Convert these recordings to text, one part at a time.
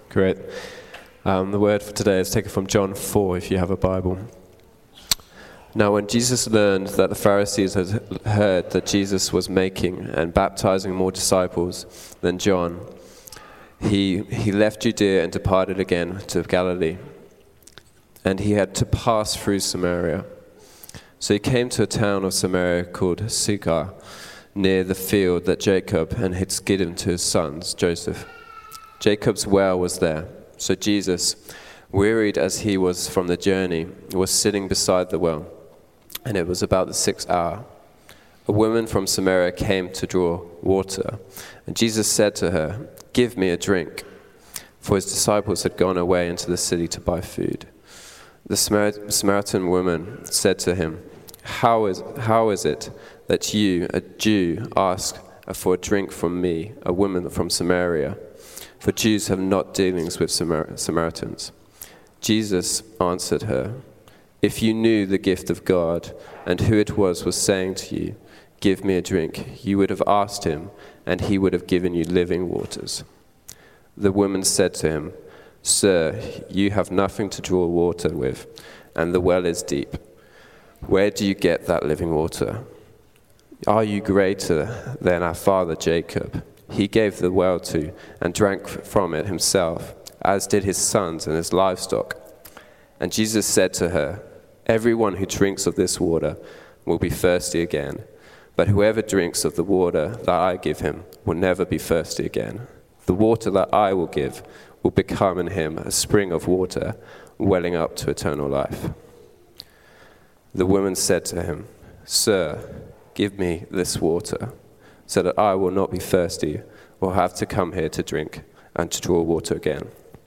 Great. The word for today is taken from John 4, if you have a Bible. Now, when Jesus learned that the Pharisees had heard that Jesus was making and baptizing more disciples than John, he left Judea and departed again to Galilee. And he had to pass through Samaria. So he came to a town of Samaria called Sychar, near the field that Jacob had given to his sons, Joseph. Jacob's well was there. So Jesus, wearied as he was from the journey, was sitting beside the well. And it was about the 6th hour. A woman from Samaria came to draw water. And Jesus said to her, "Give me a drink." For his disciples had gone away into the city to buy food. The Samaritan woman said to him, How is it that you, a Jew, ask for a drink from me, a woman from Samaria? For Jews have not dealings with Samaritans. Jesus answered her, "If you knew the gift of God and who it was saying to you, 'Give me a drink,' you would have asked him, and he would have given you living waters." The woman said to him, "Sir, you have nothing to draw water with, and the well is deep. Where do you get that living water? Are you greater than our father Jacob? He gave the well to and drank from it himself, as did his sons and his livestock." And Jesus said to her, "Everyone who drinks of this water will be thirsty again, but whoever drinks of the water that I give him will never be thirsty again. The water that I will give will become in him a spring of water welling up to eternal life." The woman said to him, "Sir, give me this water, so that I will not be thirsty or have to come here to drink and to draw water again."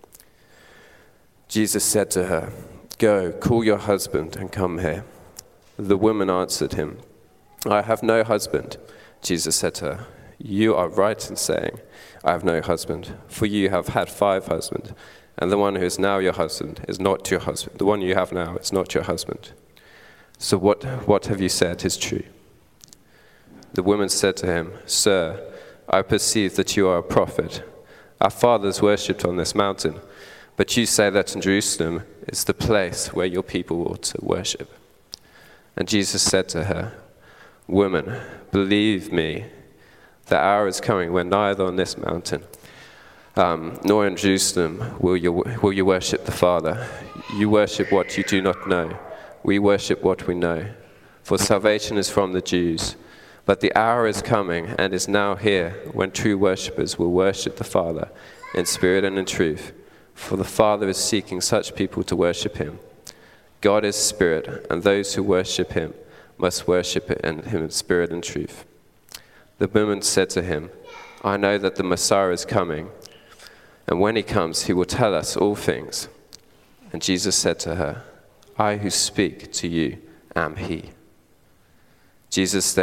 Jesus said to her, "Go, call your husband and come here." The woman answered him, "I have no husband." Jesus said to her, "You are right in saying, 'I have no husband,' for you have had 5 husbands, and the one who is now your husband is not your husband. The one you have now is not your husband. So what have you said is true." The woman said to him, "Sir, I perceive that you are a prophet. Our fathers worshipped on this mountain, but you say that in Jerusalem is the place where your people ought to worship." And Jesus said to her, "Woman, believe me, the hour is coming when neither on this mountain nor in Jerusalem will you worship the Father. You worship what you do not know. We worship what we know. For salvation is from the Jews. But the hour is coming and is now here when true worshippers will worship the Father in spirit and in truth. For the Father is seeking such people to worship him. God is spirit, and those who worship him must worship him in spirit and truth." The woman said to him, "I know that the Messiah is coming, and when he comes, he will tell us all things." And Jesus said to her, "I who speak to you am he." His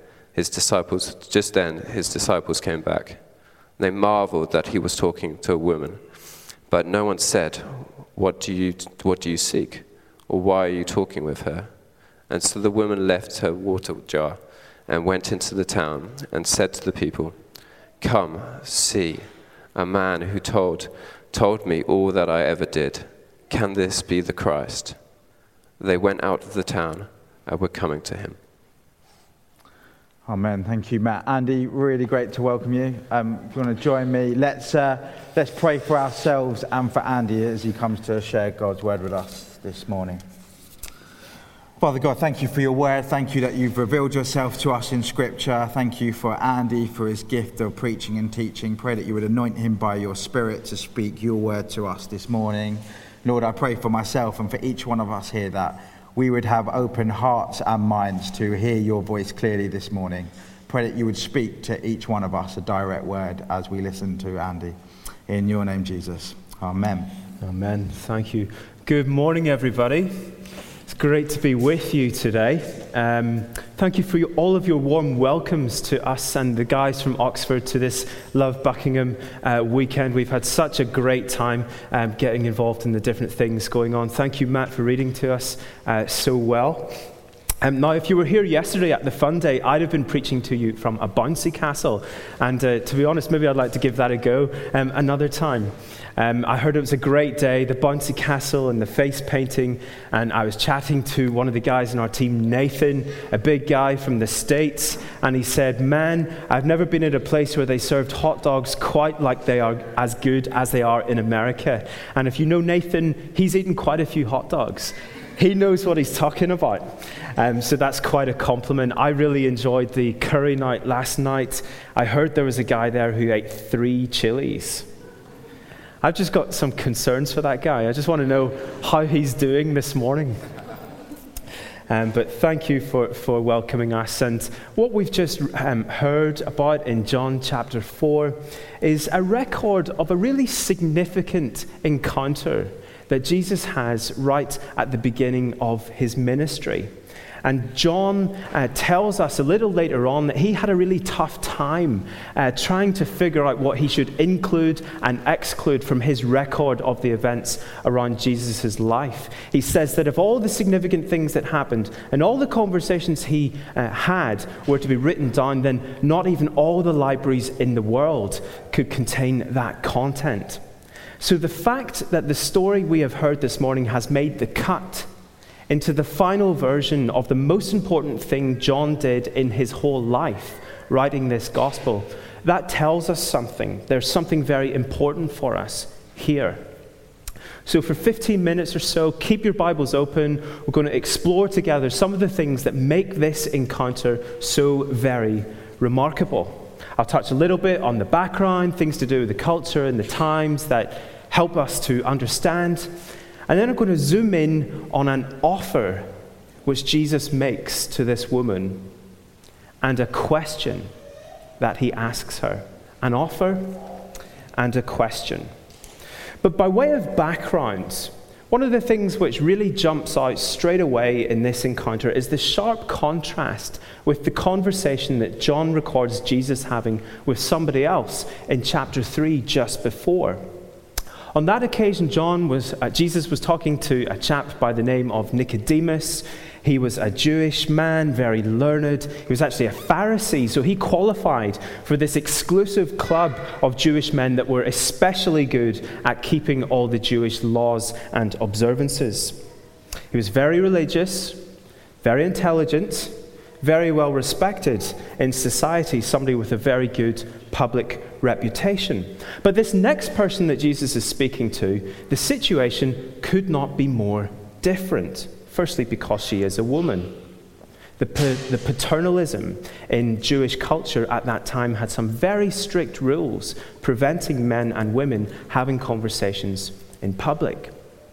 disciples came back. They marveled that he was talking to a woman, but no one said, What do you seek? Or why are you talking with her?" And so the woman left her water jar and went into the town and said to the people, "Come, see, a man who told me all that I ever did. Can this be the Christ?" They went out of the town and were coming to him. Amen. Thank you, Matt. Andy, really great to welcome you. If you want to join me, let's pray for ourselves and for Andy as he comes to share God's word with us this morning. Father God, thank you for your word. Thank you that you've revealed yourself to us in Scripture. Thank you for Andy, for his gift of preaching and teaching. Pray that you would anoint him by your Spirit to speak your word to us this morning. Lord, I pray for myself and for each one of us here that we would have open hearts and minds to hear your voice clearly this morning. Pray that you would speak to each one of us a direct word as we listen to Andy. In your name, Jesus. Amen. Amen. Thank you. Good morning, everybody. It's great to be with you today. Thank you for all of your warm welcomes to us and the guys from Oxford to this Love Buckingham weekend. We've had such a great time getting involved in the different things going on. Thank you, Matt, for reading to us so well. Now, if you were here yesterday at the Fun Day, I'd have been preaching to you from a bouncy castle. And to be honest, maybe I'd like to give that a go another time. I heard it was a great day, the bouncy castle and the face painting. And I was chatting to one of the guys in our team, Nathan, a big guy from the States. And he said, man, I've never been at a place where they served hot dogs quite like they are as good as they are in America. And if you know Nathan, he's eaten quite a few hot dogs. He knows what he's talking about. So that's quite a compliment. I really enjoyed the curry night last night. I heard there was a guy there who ate 3 chilies. I've just got some concerns for that guy. I just want to know how he's doing this morning. But thank you for welcoming us. And what we've just heard about in John chapter 4 is a record of a really significant encounter that Jesus has right at the beginning of his ministry. And John tells us a little later on that he had a really tough time trying to figure out what he should include and exclude from his record of the events around Jesus' life. He says that if all the significant things that happened and all the conversations he had were to be written down, then not even all the libraries in the world could contain that content. So the fact that the story we have heard this morning has made the cut into the final version of the most important thing John did in his whole life, writing this gospel, that tells us something. There's something very important for us here. So for 15 minutes or so, keep your Bibles open. We're going to explore together some of the things that make this encounter so very remarkable. I'll touch a little bit on the background, things to do with the culture and the times that help us to understand. And then I'm going to zoom in on an offer which Jesus makes to this woman and a question that he asks her. An offer and a question. But by way of background, one of the things which really jumps out straight away in this encounter is the sharp contrast with the conversation that John records Jesus having with somebody else in chapter 3 just before. On that occasion, Jesus was talking to a chap by the name of Nicodemus. He was a Jewish man, very learned. He was actually a Pharisee, so he qualified for this exclusive club of Jewish men that were especially good at keeping all the Jewish laws and observances. He was very religious, very intelligent, very well respected in society, somebody with a very good public reputation. But this next person that Jesus is speaking to, the situation could not be more different. Firstly, because she is a woman. The paternalism in Jewish culture at that time had some very strict rules preventing men and women having conversations in public.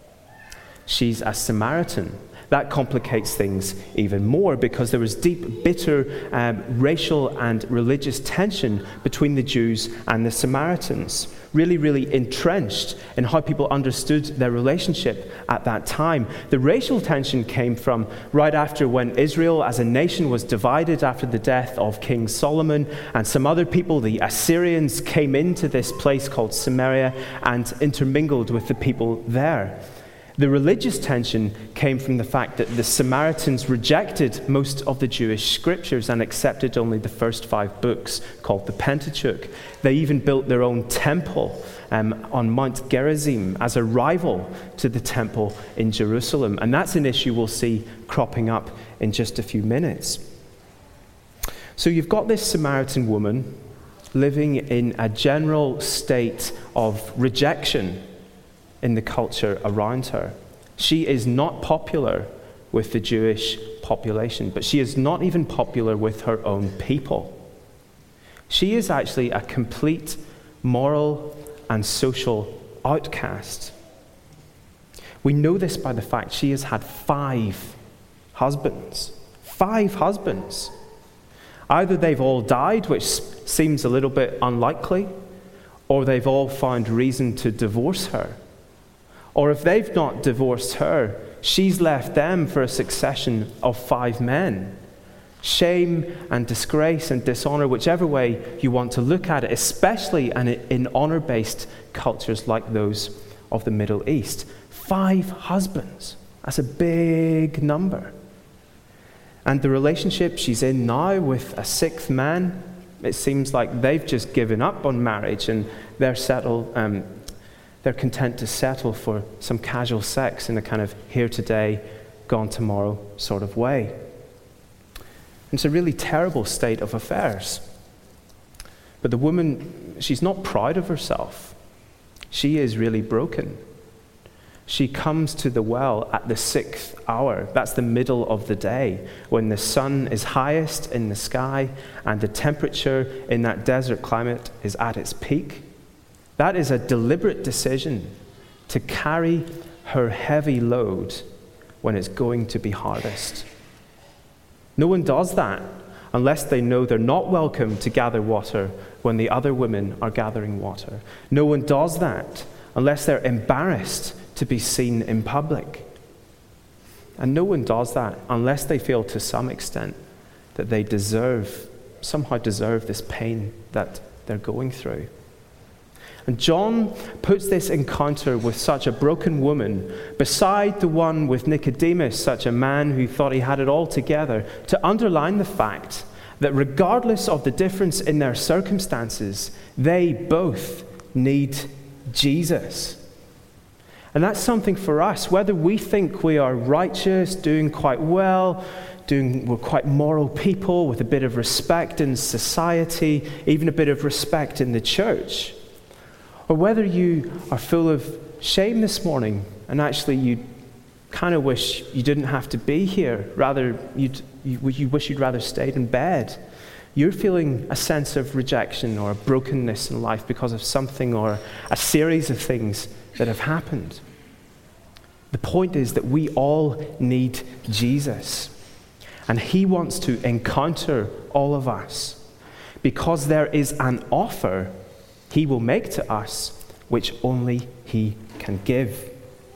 She's a Samaritan. That complicates things even more because there was deep, bitter racial and religious tension between the Jews and the Samaritans, really, really entrenched in how people understood their relationship at that time. The racial tension came from right after when Israel as a nation was divided after the death of King Solomon, and some other people, the Assyrians, came into this place called Samaria and intermingled with the people there. The religious tension came from the fact that the Samaritans rejected most of the Jewish scriptures and accepted only the first 5 books called the Pentateuch. They even built their own temple on Mount Gerizim as a rival to the temple in Jerusalem. And that's an issue we'll see cropping up in just a few minutes. So you've got this Samaritan woman living in a general state of rejection in the culture around her. She is not popular with the Jewish population, but she is not even popular with her own people. She is actually a complete moral and social outcast. We know this by the fact she has had 5 husbands. 5 husbands. Either they've all died, which seems a little bit unlikely, or they've all found reason to divorce her. Or if they've not divorced her, she's left them for a succession of 5 men. Shame and disgrace and dishonor, whichever way you want to look at it, especially in honor-based cultures like those of the Middle East. 5 husbands. That's a big number. And the relationship she's in now with a sixth man, it seems like they've just given up on marriage and they're content to settle for some casual sex in a kind of here today, gone tomorrow sort of way. It's a really terrible state of affairs. But the woman, she's not proud of herself. She is really broken. She comes to the well at the 6th hour. That's the middle of the day, when the sun is highest in the sky and the temperature in that desert climate is at its peak. That is a deliberate decision to carry her heavy load when it's going to be hardest. No one does that unless they know they're not welcome to gather water when the other women are gathering water. No one does that unless they're embarrassed to be seen in public. And no one does that unless they feel to some extent that they somehow deserve this pain that they're going through. And John puts this encounter with such a broken woman beside the one with Nicodemus, such a man who thought he had it all together, to underline the fact that regardless of the difference in their circumstances, they both need Jesus. And that's something for us, whether we think we are righteous, doing quite well, we're quite moral people with a bit of respect in society, even a bit of respect in the church, or whether you are full of shame this morning and actually you kind of wish you didn't have to be here, rather you wish you'd rather stayed in bed. You're feeling a sense of rejection or brokenness in life because of something or a series of things that have happened. The point is that we all need Jesus. And he wants to encounter all of us. Because there is an offer he will make to us, which only he can give.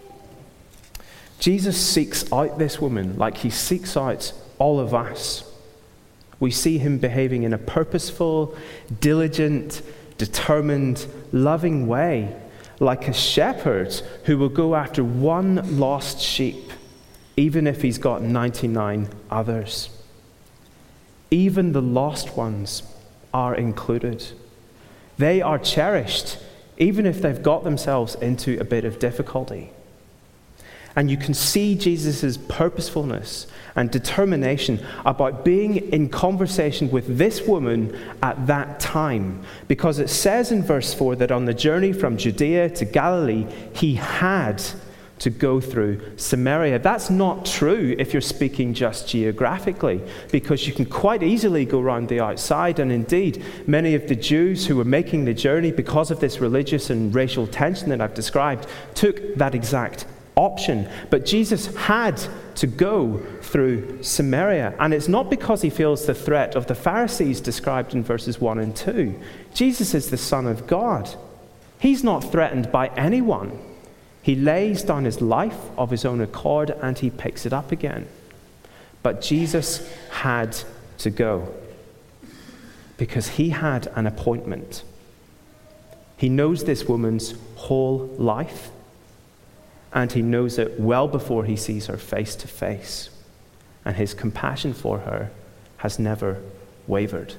Jesus seeks out this woman like he seeks out all of us. We see him behaving in a purposeful, diligent, determined, loving way, like a shepherd who will go after one lost sheep, even if he's got 99 others. Even the lost ones are included. They are cherished, even if they've got themselves into a bit of difficulty. And you can see Jesus' purposefulness and determination about being in conversation with this woman at that time. Because it says in verse 4 that on the journey from Judea to Galilee, he had to go through Samaria. That's not true if you're speaking just geographically, because you can quite easily go around the outside. And indeed, many of the Jews who were making the journey because of this religious and racial tension that I've described took that exact option. But Jesus had to go through Samaria. And it's not because he feels the threat of the Pharisees described in verses 1 and 2. Jesus is the Son of God. He's not threatened by anyone. He lays down his life of his own accord and he picks it up again. But Jesus had to go because he had an appointment. He knows this woman's whole life, and he knows it well before he sees her face to face. And his compassion for her has never wavered.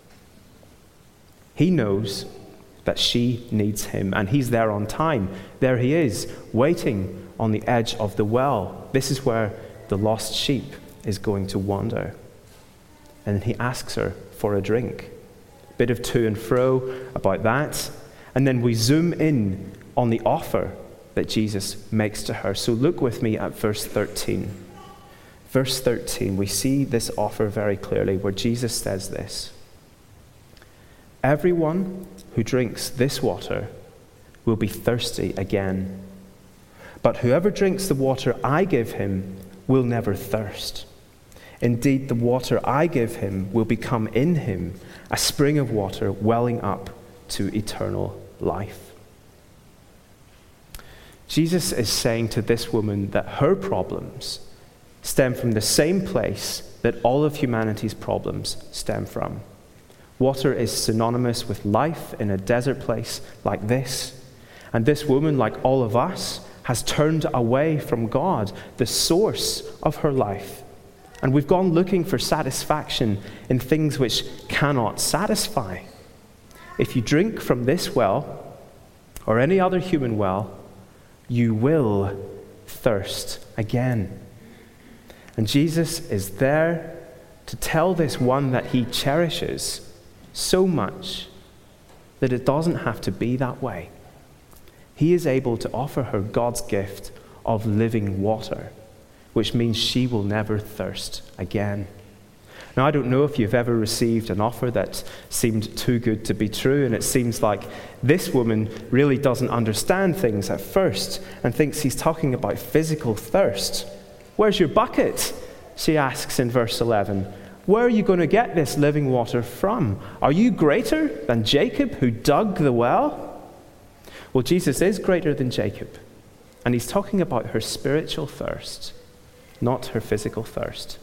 He knows that she needs him, and he's there on time. There he is, waiting on the edge of the well. This is where the lost sheep is going to wander. And he asks her for a drink. A bit of to and fro about that. And then we zoom in on the offer that Jesus makes to her. So look with me at verse 13. Verse 13, we see this offer very clearly where Jesus says this: "Everyone who drinks this water will be thirsty again. But whoever drinks the water I give him will never thirst. Indeed, the water I give him will become in him a spring of water welling up to eternal life." Jesus is saying to this woman that her problems stem from the same place that all of humanity's problems stem from. Water is synonymous with life in a desert place like this. And this woman, like all of us, has turned away from God, the source of her life, And we've gone looking for satisfaction in things which cannot satisfy. If you drink from this well, or any other human well, you will thirst again. And Jesus is there to tell this one that he cherishes so much that it doesn't have to be that way. He is able to offer her God's gift of living water, which means she will never thirst again. Now, I don't know if you've ever received an offer that seemed too good to be true, and it seems like this woman really doesn't understand things at first and thinks he's talking about physical thirst. Where's your bucket? She asks in verse 11. Where are you going to get this living water from? Are you greater than Jacob who dug the well? Well, Jesus is greater than Jacob, and he's talking about her spiritual thirst, not her physical thirst.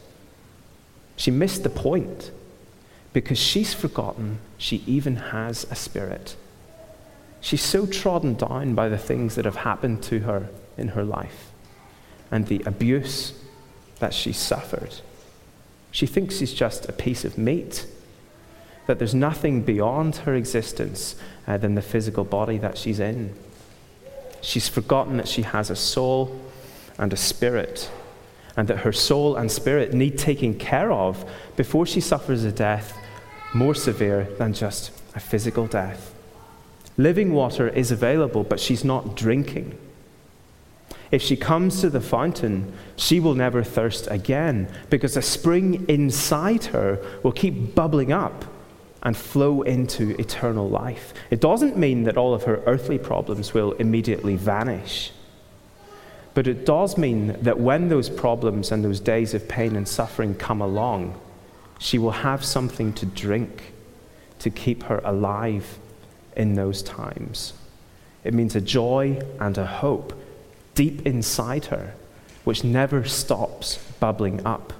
She missed the point because she's forgotten she even has a spirit. She's so trodden down by the things that have happened to her in her life and the abuse that she suffered. She thinks she's just a piece of meat, that there's nothing beyond her existence than the physical body that she's in. She's forgotten that she has a soul and a spirit, and that her soul and spirit need taking care of before she suffers a death more severe than just a physical death. Living water is available, but she's not drinking. If she comes to the fountain, she will never thirst again, because a spring inside her will keep bubbling up and flow into eternal life. It doesn't mean that all of her earthly problems will immediately vanish. But it does mean that when those problems and those days of pain and suffering come along, she will have something to drink to keep her alive in those times. It means a joy and a hope deep inside her, which never stops bubbling up.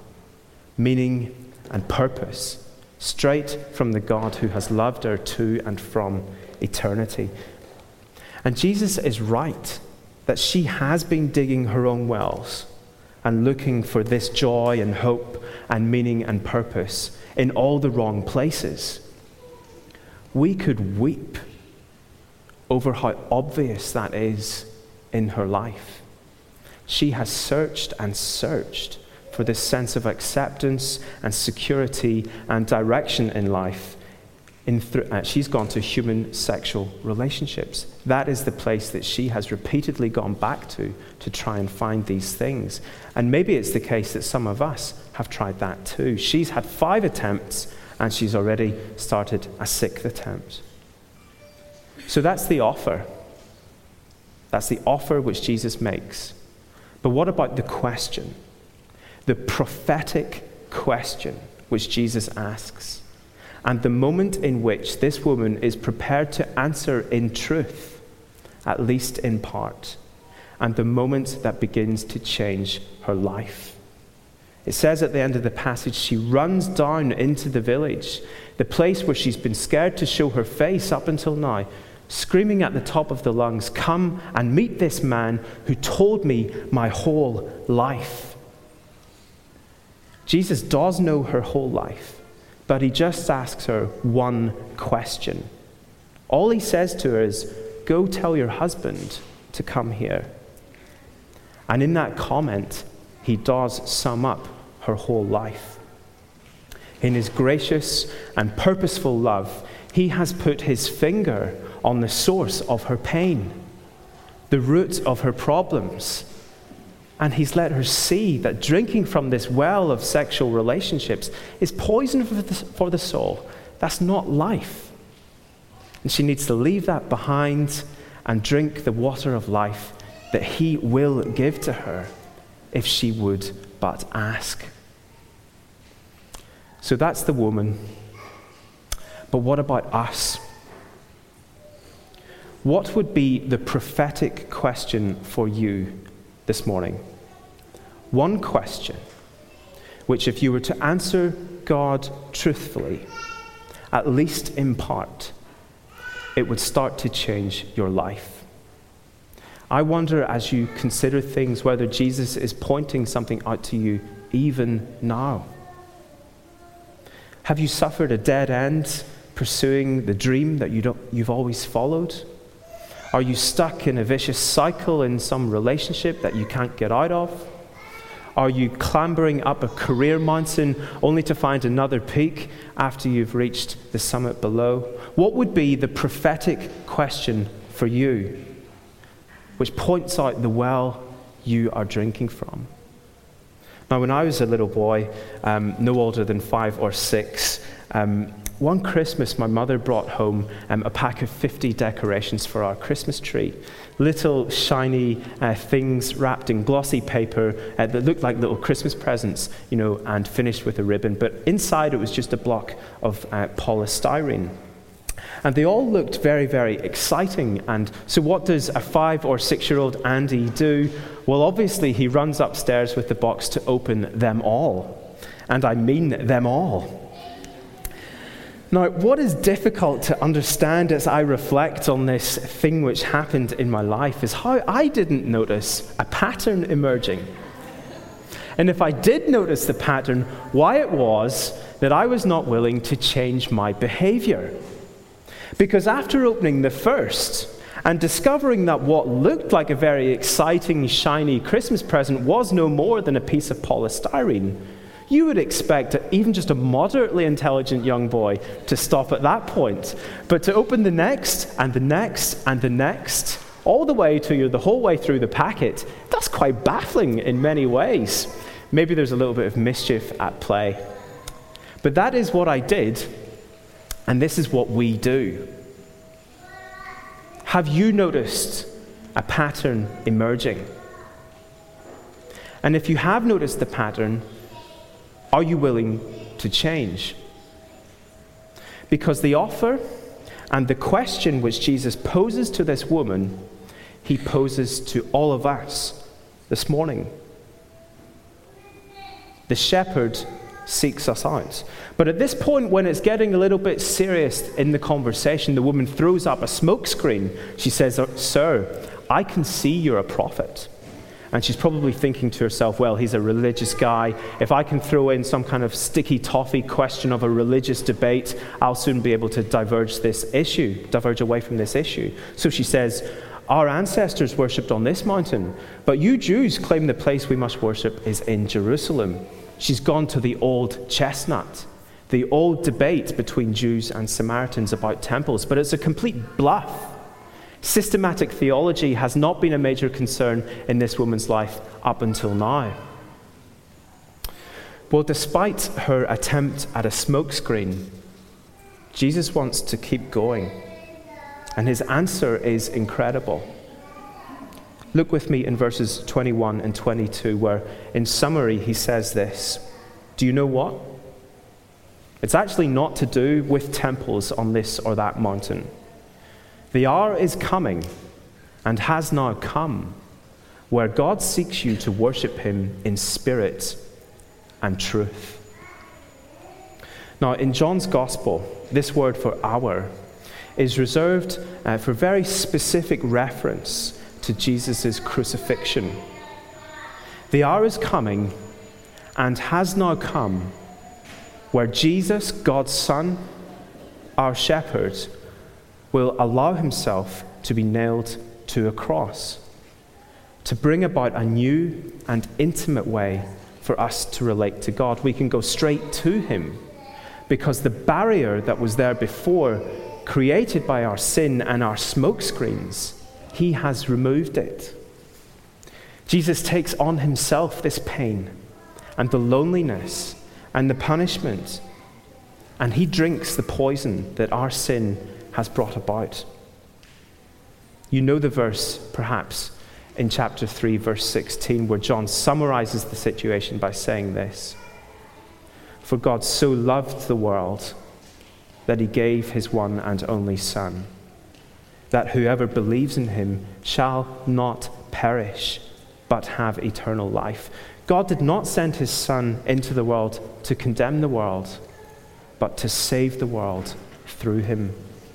Meaning and purpose, straight from the God who has loved her to and from eternity. And Jesus is right that she has been digging her own wells and looking for this joy and hope and meaning and purpose in all the wrong places. We could weep over how obvious that is in her life. She has searched and searched for this sense of acceptance and security and direction in life. She's gone to human sexual relationships. That is the place that she has repeatedly gone back to try and find these things. And maybe it's the case that some of us have tried that too. She's had 5 attempts and she's already started a 6th attempt. So that's the offer. That's the offer which Jesus makes. But what about the question? The prophetic question which Jesus asks, and the moment in which this woman is prepared to answer in truth, at least in part, and the moment that begins to change her life. It says at the end of the passage, she runs down into the village, the place where she's been scared to show her face up until now, screaming at the top of the lungs, "Come and meet this man who told me my whole life." Jesus does know her whole life, but he just asks her one question. All he says to her is, "Go tell your husband to come here." And in that comment, he does sum up her whole life. In his gracious and purposeful love, he has put his finger on the source of her pain, the root of her problems. And he's let her see that drinking from this well of sexual relationships is poison for the soul. That's not life. And she needs to leave that behind and drink the water of life that he will give to her if she would but ask. So that's the woman. But what about us? What would be the prophetic question for you this morning? One question, which if you were to answer God truthfully, at least in part, it would start to change your life. I wonder, as you consider things, whether Jesus is pointing something out to you even now? Have you suffered a dead end pursuing the dream that you've always followed? Are you stuck in a vicious cycle in some relationship that you can't get out of? Are you clambering up a career mountain only to find another peak after you've reached the summit below? What would be the prophetic question for you, which points out the well you are drinking from? Now, when I was a little boy, no older than 5 or 6, one Christmas my mother brought home a pack of 50 decorations for our Christmas tree. Little shiny things wrapped in glossy paper that looked like little Christmas presents, and finished with a ribbon. But inside it was just a block of polystyrene. And they all looked very, very exciting. And so what does a 5 or 6-year-old Andy do? Well, obviously he runs upstairs with the box to open them all. And I mean them all. Now, what is difficult to understand as I reflect on this thing which happened in my life is how I didn't notice a pattern emerging. And if I did notice the pattern, why it was that I was not willing to change my behavior. Because after opening the first and discovering that what looked like a very exciting, shiny Christmas present was no more than a piece of polystyrene, you would expect even just a moderately intelligent young boy to stop at that point. But to open the next, and the next, and the next, all the way to the whole way through the packet, that's quite baffling in many ways. Maybe there's a little bit of mischief at play. But that is what I did, and this is what we do. Have you noticed a pattern emerging? And if you have noticed the pattern, are you willing to change? Because the offer and the question which Jesus poses to this woman, he poses to all of us this morning. The shepherd seeks us out. But at this point, when it's getting a little bit serious in the conversation, the woman throws up a smokescreen. She says, "Sir, I can see you're a prophet." And she's probably thinking to herself, well, he's a religious guy. If I can throw in some kind of sticky toffee question of a religious debate, I'll soon be able to diverge away from this issue. So she says, our ancestors worshipped on this mountain, but you Jews claim the place we must worship is in Jerusalem. She's gone to the old chestnut, the old debate between Jews and Samaritans about temples, but it's a complete bluff. Systematic theology has not been a major concern in this woman's life up until now. Well, despite her attempt at a smokescreen, Jesus wants to keep going, and his answer is incredible. Look with me in verses 21 and 22, where in summary he says this. Do you know what? It's actually not to do with temples on this or that mountain. The hour is coming, and has now come, where God seeks you to worship him in spirit and truth. Now, in John's Gospel, this word for hour is reserved for very specific reference to Jesus' crucifixion. The hour is coming, and has now come, where Jesus, God's Son, our shepherd, will allow himself to be nailed to a cross, to bring about a new and intimate way for us to relate to God. We can go straight to him, because the barrier that was there before, created by our sin and our smokescreens, he has removed it. Jesus takes on himself this pain and the loneliness and the punishment, and he drinks the poison that our sin has brought about. You know the verse, perhaps, in chapter 3, verse 16, where John summarizes the situation by saying this: "For God so loved the world that he gave his one and only Son, that whoever believes in him shall not perish, but have eternal life." God did not send his Son into the world to condemn the world, but to save the world through him.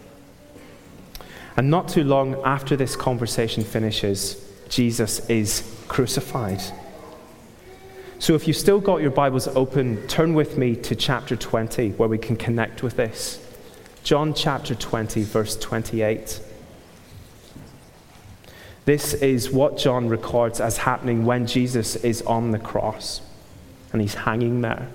And not too long after this conversation finishes, Jesus is crucified. So if you've still got your Bibles open, turn with me to chapter 20, where we can connect with this. John chapter 20, verse 28. This is what John records as happening when Jesus is on the cross and he's hanging there.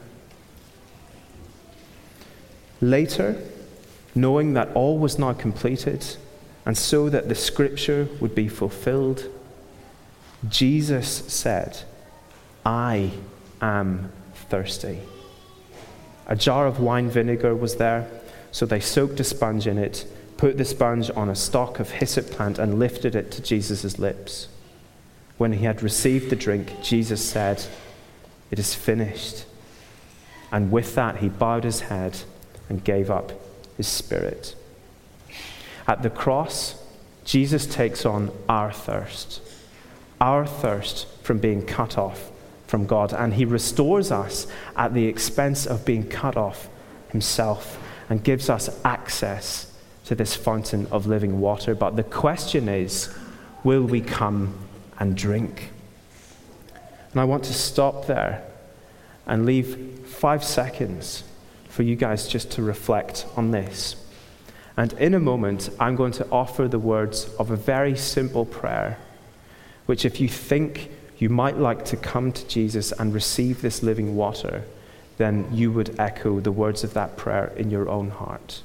Later, knowing that all was now completed, and so that the scripture would be fulfilled, Jesus said, "I am thirsty." A jar of wine vinegar was there, so they soaked a sponge in it, put the sponge on a stalk of hyssop plant, and lifted it to Jesus' lips. When he had received the drink, Jesus said, "It is finished." And with that, he bowed his head and gave up his spirit. At the cross, Jesus takes on our thirst from being cut off from God, and he restores us at the expense of being cut off himself and gives us access to this fountain of living water. But the question is, will we come and drink? And I want to stop there and leave 5 seconds for you guys just to reflect on this. And in a moment, I'm going to offer the words of a very simple prayer, which if you think you might like to come to Jesus and receive this living water, then you would echo the words of that prayer in your own heart.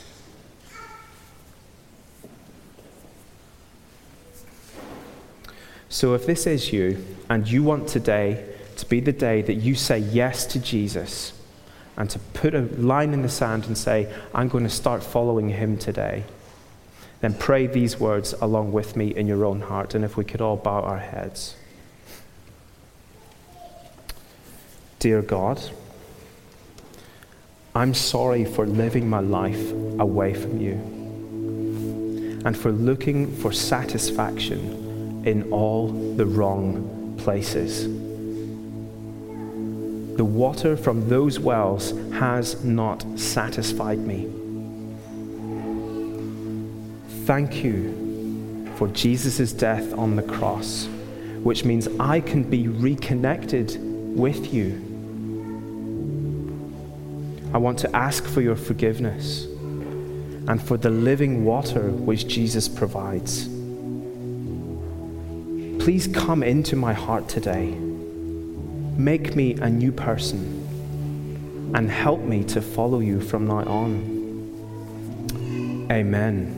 So if this is you, and you want today to be the day that you say yes to Jesus, and to put a line in the sand and say, I'm going to start following him today, then pray these words along with me in your own heart. And if we could all bow our heads. Dear God, I'm sorry for living my life away from you and for looking for satisfaction in all the wrong places. The water from those wells has not satisfied me. Thank you for Jesus' death on the cross, which means I can be reconnected with you. I want to ask for your forgiveness and for the living water which Jesus provides. Please come into my heart today. Make me a new person and help me to follow you from now on. Amen.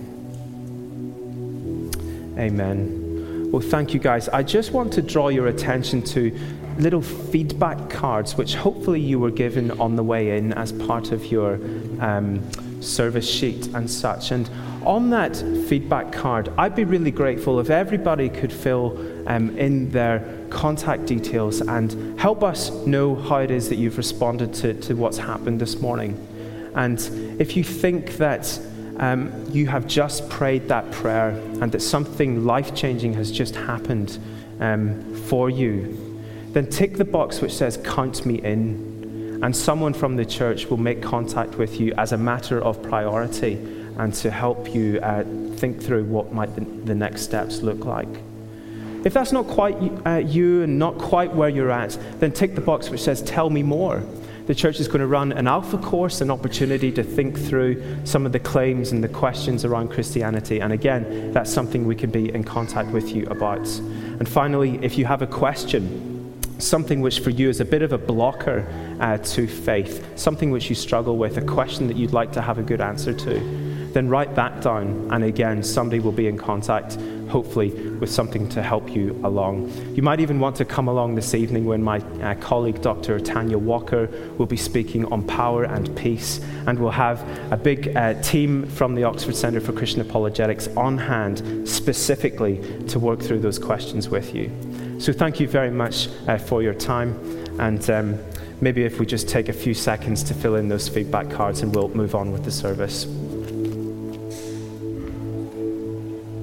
Amen. Well, thank you guys. I just want to draw your attention to little feedback cards, which hopefully you were given on the way in as part of your service sheet and such. And on that feedback card, I'd be really grateful if everybody could fill in their contact details and help us know how it is that you've responded to what's happened this morning. And if you think that you have just prayed that prayer and that something life-changing has just happened for you, then tick the box which says, "Count me in," and someone from the church will make contact with you as a matter of priority and to help you think through what might the next steps look like. If that's not quite you and not quite where you're at, then tick the box which says, "Tell me more." The church is going to run an Alpha course, an opportunity to think through some of the claims and the questions around Christianity. And again, that's something we can be in contact with you about. And finally, if you have a question, something which for you is a bit of a blocker to faith, something which you struggle with, a question that you'd like to have a good answer to, then write that down. And again, somebody will be in contact, hopefully, with something to help you along. You might even want to come along this evening when my colleague, Dr. Tanya Walker, will be speaking on power and peace. And we'll have a big team from the Oxford Centre for Christian Apologetics on hand specifically to work through those questions with you. So thank you very much for your time. And maybe if we just take a few seconds to fill in those feedback cards and we'll move on with the service.